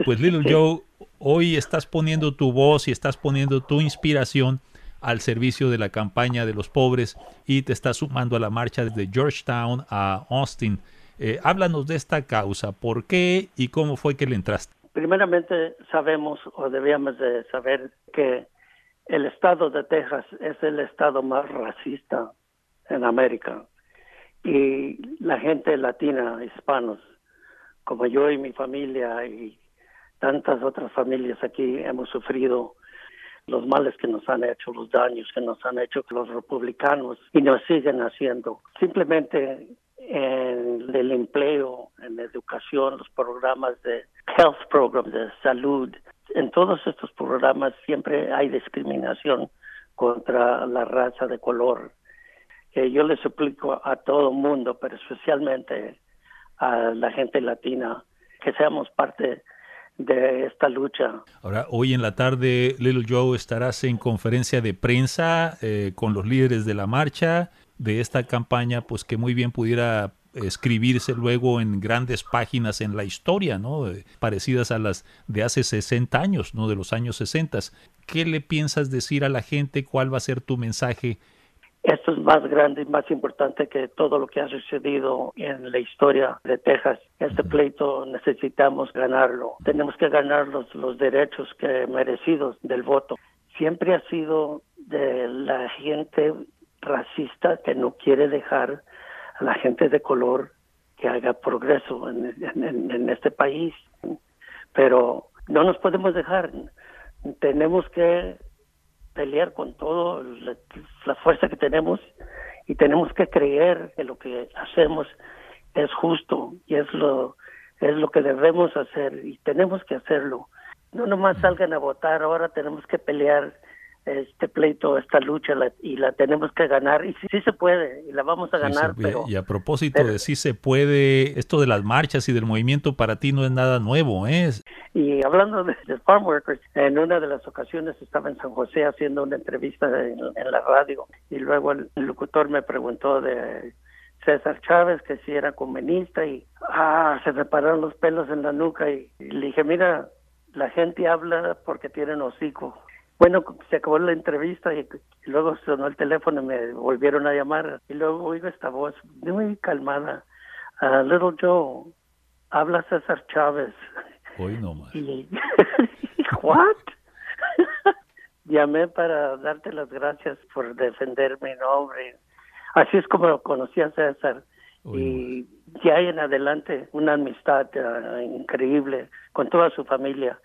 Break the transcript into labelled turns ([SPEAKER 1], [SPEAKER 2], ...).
[SPEAKER 1] Pues Little
[SPEAKER 2] Sí,
[SPEAKER 1] Joe, hoy estás poniendo tu voz y estás poniendo tu inspiración al servicio de la campaña de los pobres y te estás sumando a la marcha desde Georgetown a Austin. Háblanos de esta causa, ¿por qué y cómo fue que le entraste?
[SPEAKER 2] primeramente sabemos o debíamos de saber que el estado de Texas es el estado más racista en América y la gente latina, hispanos, como yo y mi familia y tantas otras familias aquí hemos sufrido los males que nos han hecho, los daños que nos han hecho los republicanos y nos siguen haciendo. Simplemente en el empleo, en la educación, los programas de health programs, de salud, en todos estos programas siempre hay discriminación contra la raza de color. Yo les suplico a todo el mundo, pero especialmente a la gente latina, que seamos parte de esta lucha.
[SPEAKER 1] Ahora, hoy en la tarde, Little Joe, estarás en conferencia de prensa con los líderes de la marcha, de esta campaña, pues que muy bien pudiera escribirse luego en grandes páginas en la historia, ¿no? Parecidas a las de hace 60 años, ¿no? De los años 60. ¿Qué le piensas decir a la gente? ¿Cuál va a ser tu mensaje?
[SPEAKER 2] Esto es más grande y más importante que todo lo que ha sucedido en la historia de Texas. Este pleito necesitamos ganarlo. Tenemos que ganar los derechos que merecidos del voto. Siempre ha sido de la gente racista que no quiere dejar a la gente de color que haga progreso en este país. Pero no nos podemos dejar. Tenemos que pelear con todo la fuerza que tenemos y tenemos que creer que lo que hacemos es justo y es lo que debemos hacer y tenemos que hacerlo. No nomás salgan a votar, ahora tenemos que pelear este pleito, esta lucha y la tenemos que ganar y sí se puede y la vamos a
[SPEAKER 1] Sí,
[SPEAKER 2] ganar,
[SPEAKER 1] y a propósito
[SPEAKER 2] pero
[SPEAKER 1] de si se puede, esto de las marchas y del movimiento para ti no es nada nuevo, ¿eh?
[SPEAKER 2] y hablando de farm workers, en una de las ocasiones estaba en San José haciendo una entrevista en la radio y luego el locutor me preguntó de César Chávez que si era comunista y se me pararon los pelos en la nuca y le dije, mira, la gente habla porque tienen hocico. Bueno, se acabó la entrevista y luego sonó el teléfono y me volvieron a llamar y luego oigo esta voz muy calmada. Little Joe, habla César Chávez.
[SPEAKER 1] Hoy no más.
[SPEAKER 2] Y what? Llamé para darte las gracias por defender mi nombre. Así es como conocí a César
[SPEAKER 1] Hoy no más.
[SPEAKER 2] y ya en adelante una amistad increíble con toda su familia.